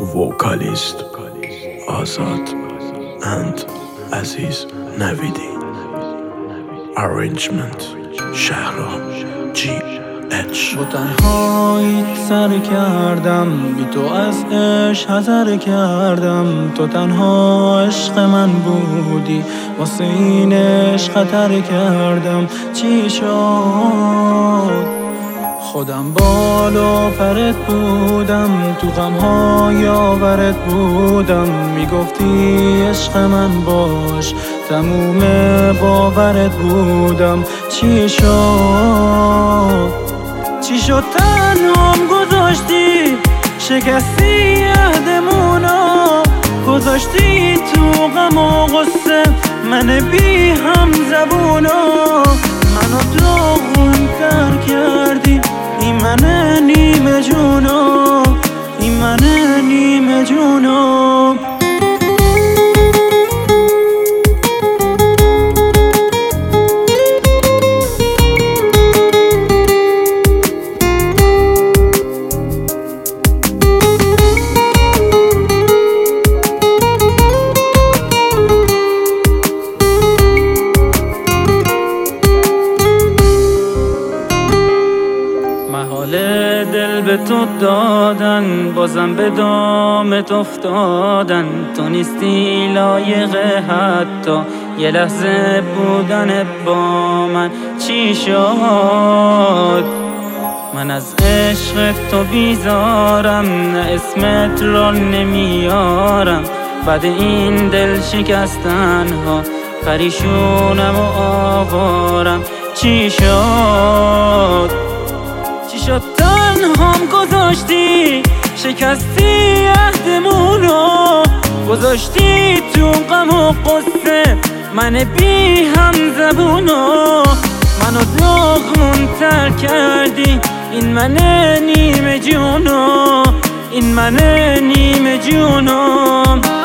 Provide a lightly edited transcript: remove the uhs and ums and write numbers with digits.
vocalist Azad and Aziz Navidi. Arrangement Shahram GH. با تنهاییت سر کردم، بی تو از عشق حذر کردم. تو تنها عشق من بودی، واسه این عشق خطر کردم. چی شد؟ خودم بالا پرت بودم، تو غم‌های آورت بودم. میگفتی عشق من باش، تموم باورت بودم. چی شد؟ چی شد تنهام گذاشتی؟ شکستی عهدمونو، گذاشتی تو غم و غصه من بی هم زبونو. منو داغون تر کردی، این من نیمه جونو، این من نیمه جونو. محال دل به تو دادن، بازم به دامت افتادن. تو نیستی لایق حتی یه لحظه بودن با من. چی شد؟ من از عشق تو بیزارم، نه اسمت را نمیارم. بعد این دل شکستن ها پریشونم و آوارم. چی شد؟ چی شد تنهام گذاشتی؟ شکستی عهدمونو، گذاشتی تو غم و قصه من بی هم زبونو. منو داغون تر کردی، این من نیمه جونو، این من نیمه جونو.